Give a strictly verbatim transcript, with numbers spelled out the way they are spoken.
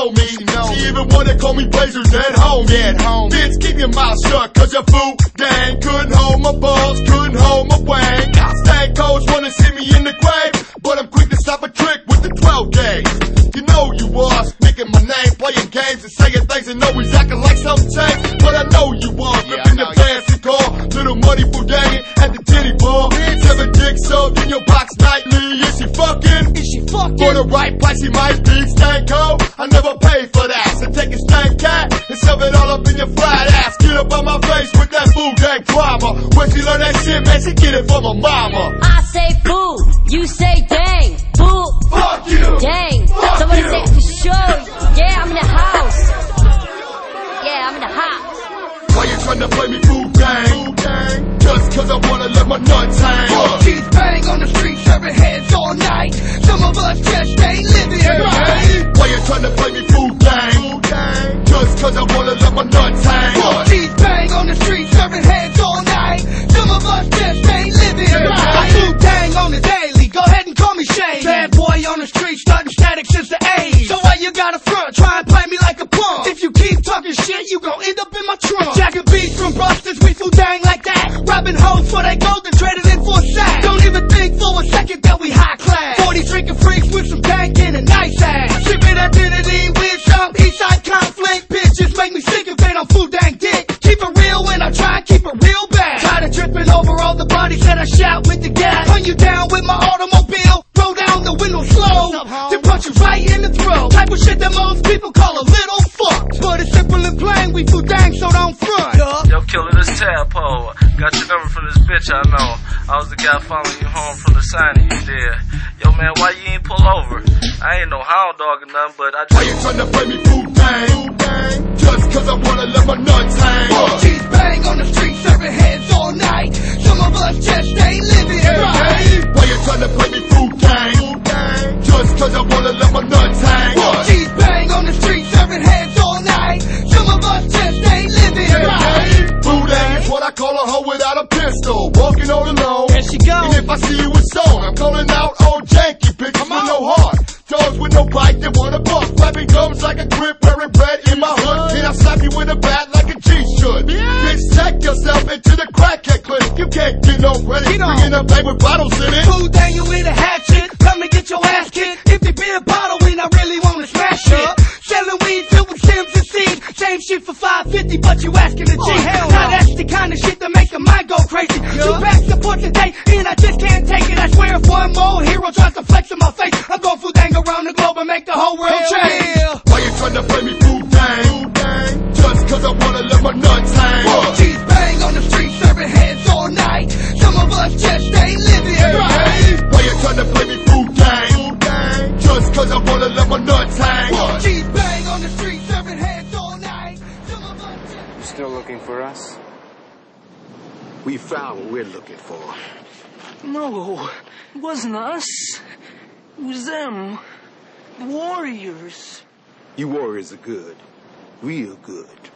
know me. She, know she even wanna call me Blazers at home. Yeah, at home. Bitch, keep your mouth shut, cause your fool gang couldn't hold my balls, couldn't hold my wang. Stank codes wanna see me in the grave, but I'm quick to stop a trick with the twelve gauge. You know you was making my name, playing games and saying things and always acting like something changed. But I know you was yeah, ripping the fancy car, little money for dangin' at the titty bar. Seven dicks sold in your box nightly. Is she fucking? Is she fucking? For the right price, she might be stanko. I never paid for that, so take a stank cat and shove it all up in your flat ass. Get up on my face with that boo dang drama. Where she learn that shit, man, she get it from her mama. I say boo, you say dang. Boo, fuck you, dang. Fuck Somebody you. say for sure. Yeah, I'm in the house. Yeah, I'm in the house. Why you tryna play me boo gang? gang? Just cause I wanna let my nuts hang. She's bang on the street, serving heads all night. Some of us just ain't living hey, right. Hey. Why you tryna play me boo gang? gang? Just cause I wanna let my nuts hang. She's bang on the street, serving heads all night. Some of us just ain't living hey, right. Hey. I do dang on the daily, go ahead and call me Shane. Bad boy on the street, starting static since the eighties. So why you got a front, try and play me like a punk? If you keep talking shit, you gon' end up in my trunk. Jacking beats from busters, we fool dang like that. Robbing hoes for they gold and trading in for a sack. Don't even think for a second that we high class. forty drinking freaks with some dank and a nice ass. Shipping identity with some eastside conflict. Bitches make me sick if they don't fool dang dick. Keep it real when I try, keep it real bad. Tired of tripping over all the bodies that I shout with the gas. Run you down with my automobile, roll down the window slow, then punch you right in the throat. Type of shit that most people call a little fuck. But it's simple and plain, we fool dang, so don't front. Yo, killer, this Tadpole. Got your number from this bitch I know. I was the guy following you home from the signing you did. Yo, man, why you ain't pull over? I ain't no hound dog or nothing, but I just... Why you tryna play me boo gang? gang? Just cause I wanna let my nuts hang. Uh, she's bang on the street, serving heads all night. Some of us just ain't living hey, right. Hey. Why you tryna play me boo gang? gang? Just cause I wanna let my nuts hang. Uh, she's bang on the street, serving heads all night. Some of us just ain't living hey, right. Hey. Boo dang is what I call a hoe without a pistol. Walking all alone. There she go. And if I see you with stone, I'm calling out old janky bitches with no heart. Dogs with no bite that wanna buck. Flapping gums like a grip, wearing bread in my hood. And I slap you with a bat like a G should. Bitch, check yourself into the crackhead clinic. You can't get no credit. Bringing up bag with bottles in it. Fool dang you with a hatchet. Come and get your ass kicked. If they beer bottle and I really wanna smash it. Selling weed filled with stems and seeds. Same shit for five fifty, but you asking a G. Oh, hell now no. That's the kind of shit that make the mind go crazy. Yeah. Two back support today, and I just can't take it. I swear if one more hero tries to flex in my face, I'm going fool dang around the globe and make the whole world hell change. Yeah. Why you tryna play me boo gang? gang? Just cause I wanna let my nuts hang. Uh, she's bang on the street, serving heads all night. Some of us just ain't living hey, right. Hey. Why you tryna play me boo gang? gang? Just cause I wanna let my nuts hang. Uh, she's bang on the street, serving heads all night. Some of us just... You still looking for us? We found what we're looking for. No, it wasn't us. It was them. The Warriors. You warriors are good. Real good.